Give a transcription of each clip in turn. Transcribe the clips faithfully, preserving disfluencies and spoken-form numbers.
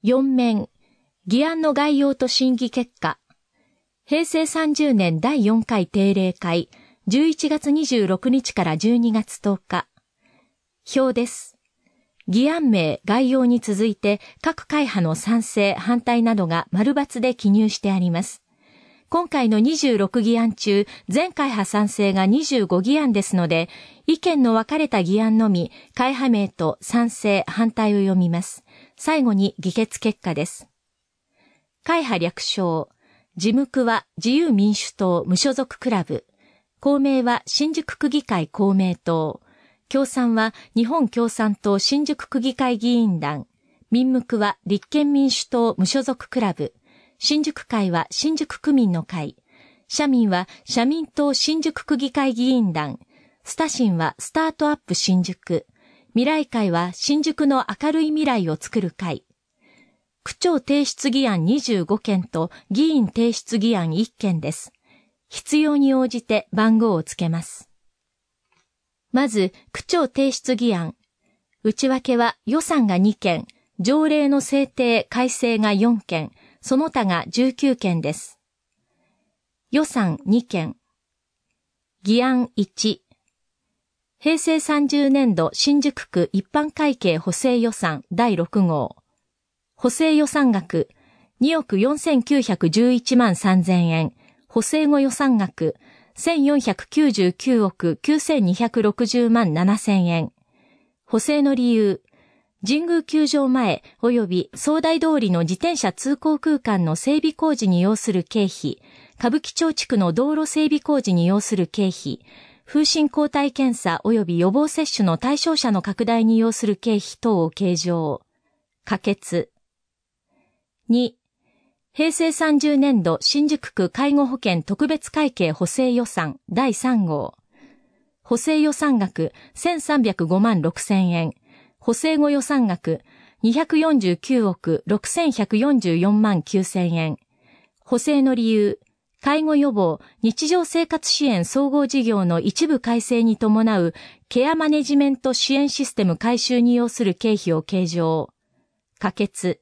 よん面、議案の概要と審議結果。へいせいさんじゅうねんだいよんかい定例会、じゅういちがつにじゅうろくにちからじゅうにがつとおか。表です。議案名、概要に続いて各会派の賛成、反対などが丸×で記入してあります。今回のにじゅうろく議案中、全会派賛成がにじゅうご議案ですので、意見の分かれた議案のみ、会派名と賛成、反対を読みます。最後に議決結果です。会派略称。事務区は自由民主党無所属クラブ。公明は新宿区議会公明党。共産は日本共産党新宿区議会議員団。民無区は立憲民主党無所属クラブ。新宿会は新宿区民の会。社民は社民党新宿区議会議員団。スタシンはスタートアップ新宿。未来会は新宿の明るい未来を作る会。区長提出議案にじゅうごけんと議員提出議案いっけんです。必要に応じて番号をつけます。まず、区長提出議案。内訳は予算がにけん、条例の制定・改正がよんけん、その他がじゅうきゅうけんです。予算にけん。議案いち。へいせいさんじゅうねんど新宿区一般会計補正予算だいろくごう。補正予算額におくよんせんきゅうひゃくじゅういちまんさんぜんえん。補正後予算額せんよんひゃくきゅうじゅうきゅうおくきゅうせんにひゃくろくじゅうまんななせんえん。補正の理由。神宮球場前及び総大通りの自転車通行空間の整備工事に要する経費、歌舞伎町地区の道路整備工事に要する経費、風疹抗体検査及び予防接種の対象者の拡大に要する経費等を計上。可決。に、へいせいさんじゅうねんど新宿区介護保険特別会計補正予算だいさんごう。補正予算額せんさんびゃくごまんろくせんえん。補正後予算額にひゃくよんじゅうきゅうおくろくせんひゃくよんじゅうよんまんきゅうせんえん。補正の理由。介護予防、日常生活支援総合事業の一部改正に伴うケアマネジメント支援システム改修に要する経費を計上。可決。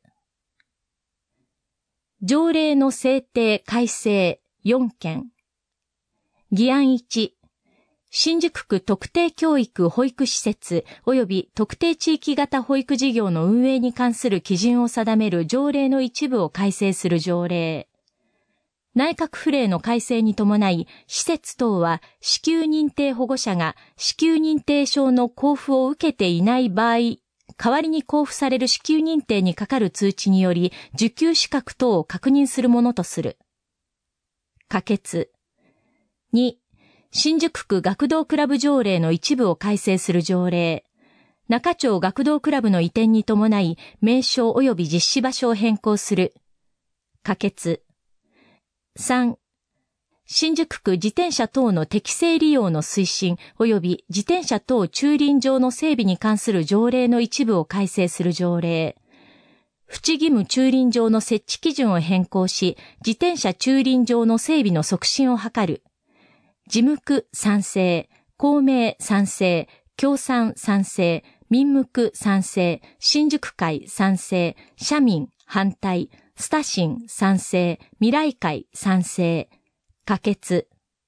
条例の制定改正よんけん。議案いち。新宿区特定教育保育施設及び特定地域型保育事業の運営に関する基準を定める条例の一部を改正する条例。内閣府令の改正に伴い、施設等は支給認定保護者が支給認定証の交付を受けていない場合、代わりに交付される支給認定にかかる通知により、受給資格等を確認するものとする。可決。に、新宿区学童クラブ条例の一部を改正する条例。中町学童クラブの移転に伴い、名称及び実施場所を変更する。可決。さん、新宿区自転車等の適正利用の推進及び自転車等駐輪場の整備に関する条例の一部を改正する条例。不置義務駐輪場の設置基準を変更し、自転車駐輪場の整備の促進を図る。事務区賛成、公明賛成、共産賛成、民無区賛成、新宿会賛成、社民反対、スタシン賛成、未来会賛成。可決。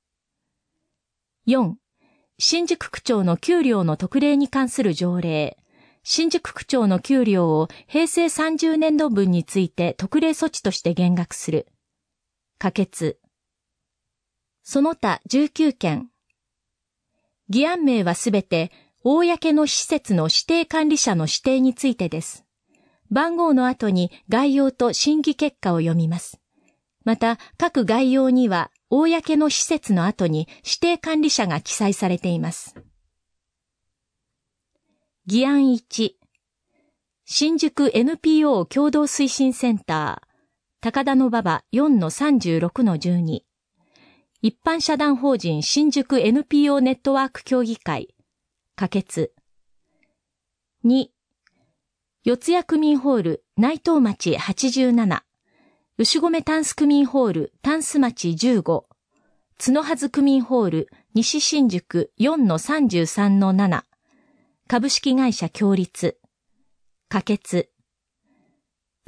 よん、新宿区長の給料の特例に関する条例。新宿区長の給料をへいせいさんじゅうねんどぶんについて特例措置として減額する。可決。その他じゅうきゅうけん。議案名はすべて、公の施設の指定管理者の指定についてです。番号の後に概要と審議結果を読みます。また、各概要には、公の施設の後に指定管理者が記載されています。議案いち。新宿 エヌピーオー 共同推進センター。高田馬場 よんのさんじゅうろくのじゅうに。一般社団法人新宿 エヌピーオー ネットワーク協議会。可決。に。四谷区民ホール内藤町はちじゅうなな。牛込タンス区民ホールタンス町じゅうご。角筈区民ホール西新宿 よんのさんじゅうさんのなな。株式会社共立。可決。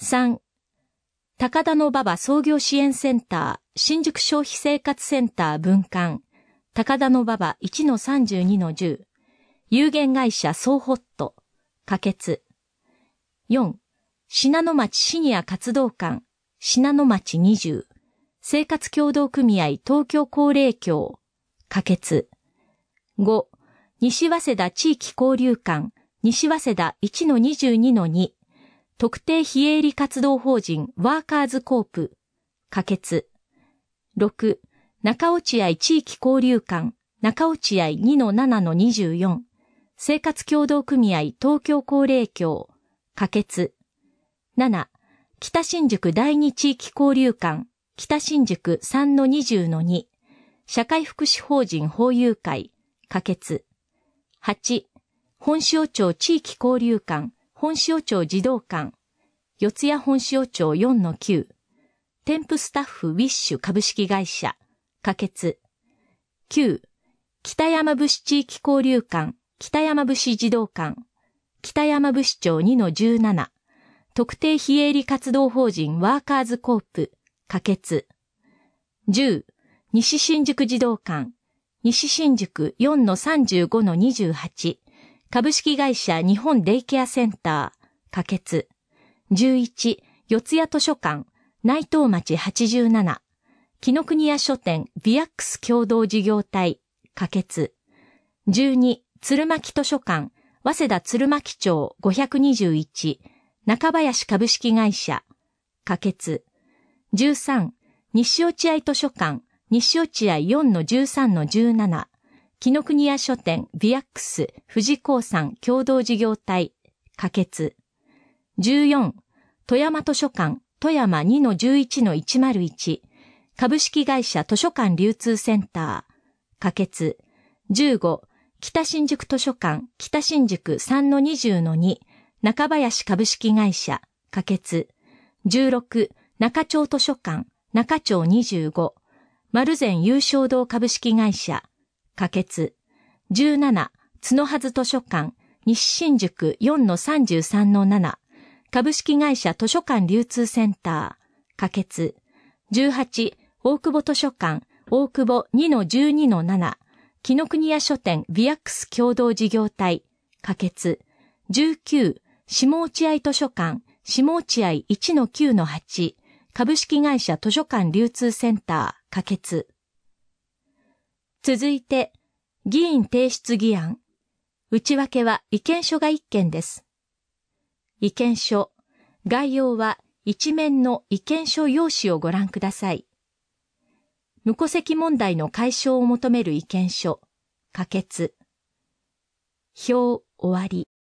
さん、高田馬場創業支援センター、新宿消費生活センター分館、高田馬場 いちのさんじゅうにのじゅう、有限会社ソーホット、可決。よん、信濃町シニア活動館、信濃町にじゅう、生活協同組合東京高齢協、可決。ご、西早稲田地域交流館、西早稲田 いちのにじゅうにのに、特定非営利活動法人ワーカーズコープ、可決。ろく、中落合地域交流館、中落合 にのななのにじゅうよん、生活協同組合東京高齢協、可決。なな、北新宿第二地域交流館、北新宿 さんのにじゅうのに、社会福祉法人法友会、可決。はち、本塩町地域交流館、本塩町児童館、四谷本塩町 よんのきゅう、添付スタッフウィッシュ株式会社、可決。きゅう、北山伏地域交流館、北山伏児童館、北山伏町 にのじゅうなな、特定非営利活動法人ワーカーズコープ、可決。じゅう、西新宿児童館、西新宿 よんのさんじゅうごのにじゅうはち、株式会社日本デイケアセンター、可決。じゅういち、四谷図書館、内藤町はちじゅうなな、紀ノ国屋書店ビアックス共同事業体、可決。じゅうに、鶴巻図書館、早稲田鶴巻町ごひゃくにじゅういち、中林株式会社、可決。じゅうさん、西落合図書館、西落合 よんのじゅうさんのじゅうなな、紀ノ国屋書店ビアックス富士興産共同事業体、可決。じゅうよん、富山図書館、富山 にのじゅういちのいちまるいち、株式会社図書館流通センター、可決。じゅうご、北新宿図書館、北新宿 さんのにじゅうのに、中林株式会社、可決。じゅうろく、中町図書館、中町にじゅうご、丸善優勝堂株式会社、可決。じゅうなな、角はず図書館、西新宿 よんのさんじゅうさんのなな、株式会社図書館流通センター、可決。じゅうはち、大久保図書館、大久保 にのじゅうにのなな、紀ノ国屋書店ビアックス共同事業体、可決。じゅうきゅう、下落合図書館、下落合 いちのきゅうのはち、株式会社図書館流通センター、可決。続いて、議員提出議案。内訳は意見書がいっけんです。意見書。概要は一面の意見書用紙をご覧ください。無戸籍問題の解消を求める意見書。可決。表終わり。